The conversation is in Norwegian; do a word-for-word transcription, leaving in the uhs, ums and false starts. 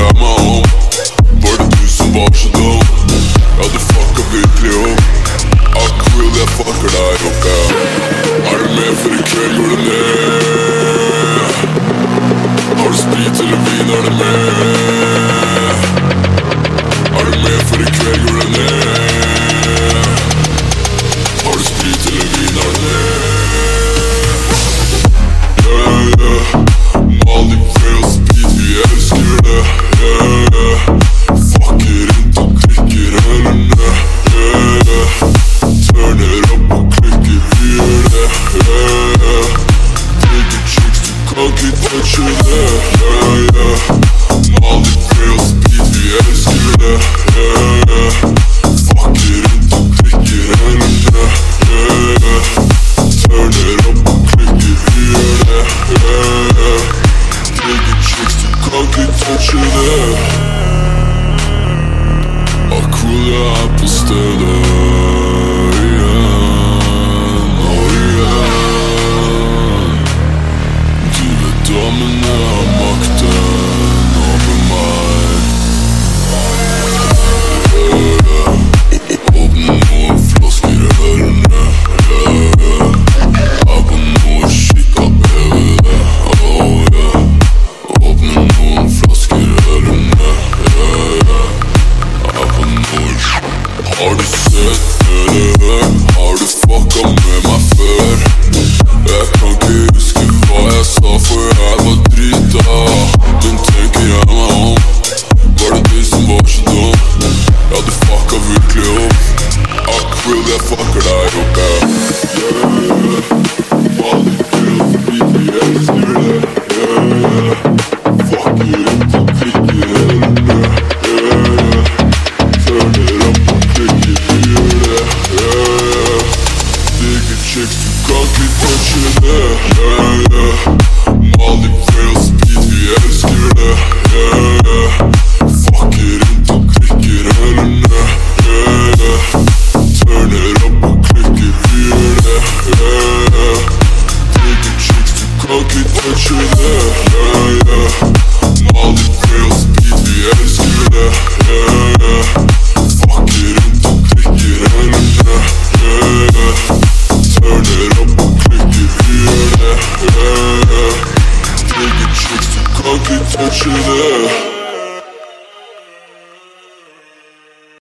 jeg meg om. Var det du som var så dum? Ja, du fucka virkelig opp. Akkurat jeg fucker deg opp, ja. Er du med for i kveld, går det ned? Har du sprit eller vin, er du med? Er du med for i kveld, går det ned? Har du sprit eller vin, er du med? Yeah, yeah. Mali, Frey og speed, vi elsker det. Yeah, yeah. Fucker rundt og klikker hendene. Yeah, yeah. Turner opp og klikker, vi gjør det. Yeah, yeah. Digger chicks, du kan ikke touche det. Yeah, yeah. Mali, Frey og speed, vi elsker det. Yeah, yeah. Fucker rundt og klikker hendene. Yeah, yeah. Turner opp og klikker, vi gjør det. Yeah, yeah. Digger chicks, du kan ikke touche det. Akkurat jeg er på stedet igjen og igjen. Du vet damene har makten over meg. Åpne noen flasker i ørene. Er på noe skikk av bevede. Oh yeah. Åpne noen flasker i ørene. Er på noe. Har du sett det? Har du fucka med meg før? Jeg kan ikke huske hva jeg sa, for jeg var drita. Men tenker jeg meg om. Var det du som var så dum? Ja, du fucka virkelig opp. Akkurat jeg fucker deg opp, ja. Yeah, yeah. Mali, Frey og speed, vi elsker det. Yeah, yeah. Fucker rundt og klikker hendene. Yeah, yeah. Turner opp og klikker, vi gjør det. Yeah, yeah. Digger chicks, du kan ikke touche det. Yeah, yeah. Mali, Frey og speed, vi elsker det. Yeah, yeah. Fucker rundt og klikker hendene. Yeah, yeah. Turner opp og klikker, vi gjør det. Yeah, yeah. Digger chicks, du kan ikke touche det. Yeah, yeah. Mali, Frey og speed, vi elsker det. Yeah, yeah. Fucker rundt og klikker hendene. Yeah, yeah. Turner opp og klikker, vi gjør det. Yeah, yeah. Digger chicks, du kan ikke touche det.